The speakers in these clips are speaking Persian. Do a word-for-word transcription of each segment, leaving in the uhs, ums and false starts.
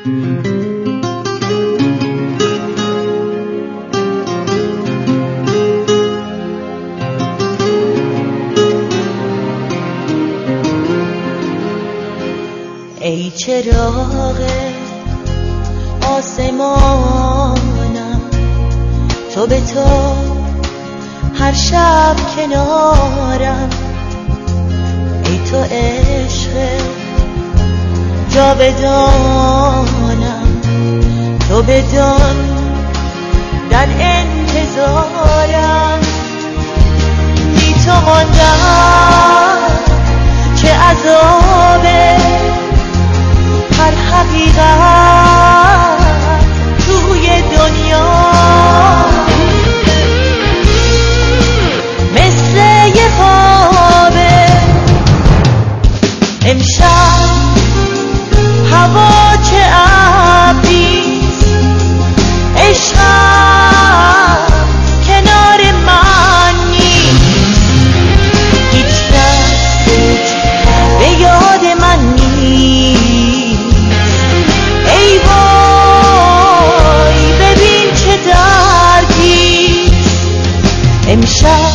ای چراغ آسمانم، تو به تو هر شب کنارم. ای تو عشق جاودانم، تو بدان در انتظارم. بی تو ماندم چه عذابه، هر حقیقت توی دنیا مثل یه خوابه. امشب هوا چه ابریست، عشقم کنار من نیست. هیچ کس به یاد من نیست. ای وای ببین چه دردیست. امشب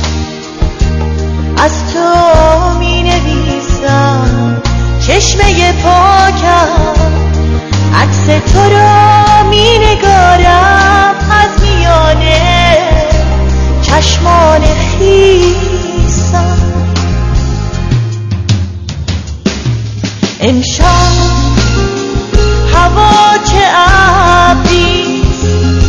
از تو می نویسم چشمه پاکم، عکس تو را می نگارم از میانه چشمان خیسم. امشب هوا چه ابریست،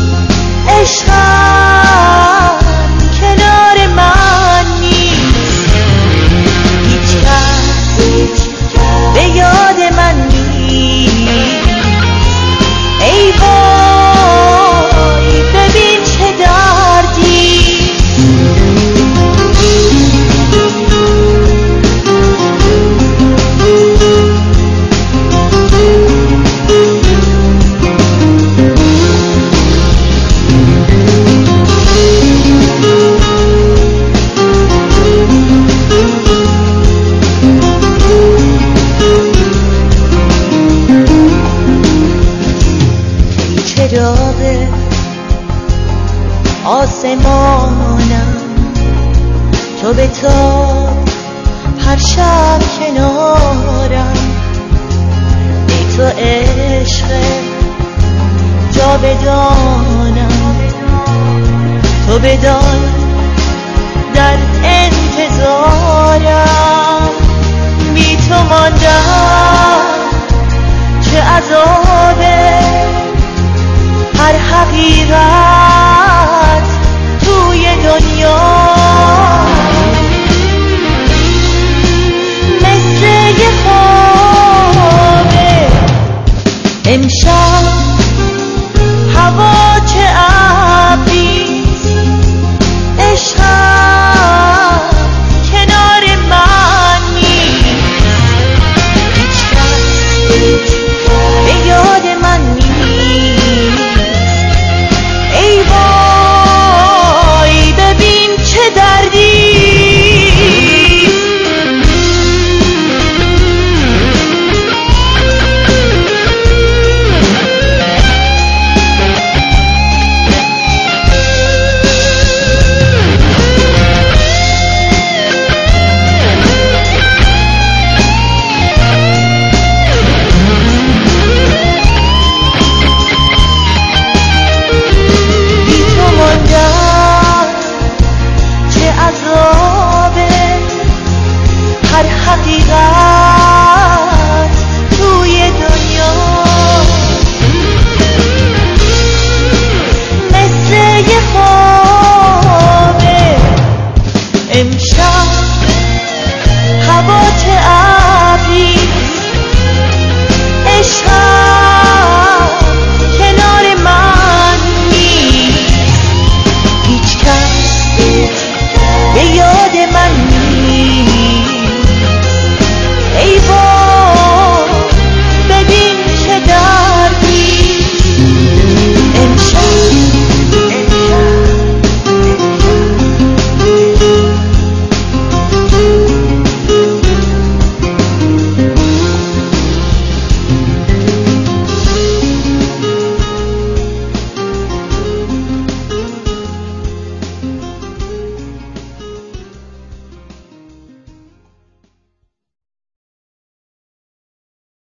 عشقم کنار من نیست. هیچ کس به یاد من نیست. ای وای ببین چه دردیست. چراغ آسمانم، تو به تو هر شب کنارم. ای تو عشق جاودانم، تو بدان در انتظارم. بی تو ماندم چه عذابه، هر حقیقت